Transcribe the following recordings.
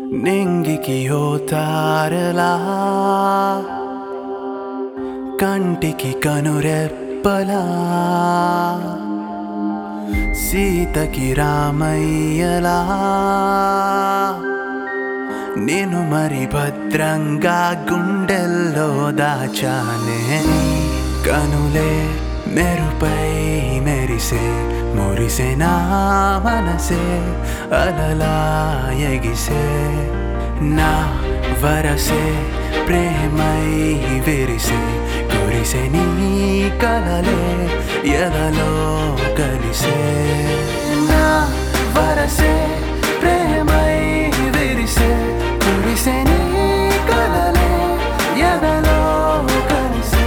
నింగికి ఓ తారలా కంటికి కనురెప్పలా సీతకి రామయ్యలా నేను మరి భద్రంగా గుండెల్లో దాచానే కనులే మెరుపై మెరిసే మురిసే నా మనసే అలలా ఎగిసే నా వరసే ప్రేమై విరిసే కురిసే నీ కలలే ఎదలో కలిసే నా వరసే ప్రేమై విరిసే కురిసే నీ కలలే ఎదలో కలిసే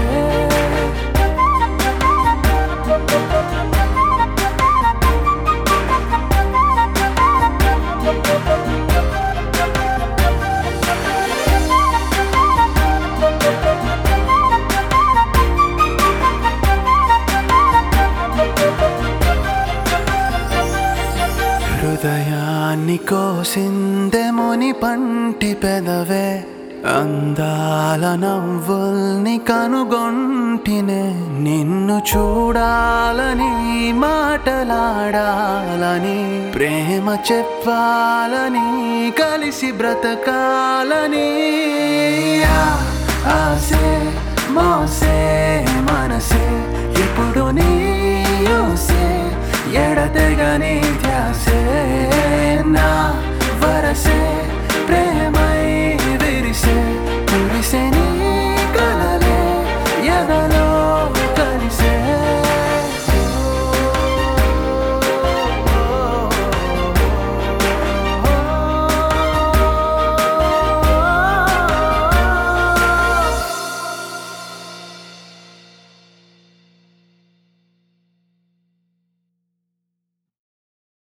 హృదయాన్ని కోసిందెముని పంటి పెదవే అందాల నవ్వుల్ని కనుగొంటినే నిన్ను చూడాలని మాటలాడాలని ప్రేమ చెప్పాలని కలిసి బ్రతకాలని ఆసే మోసే మనసే ఇప్పుడు నీ యూసే ఎడతెగని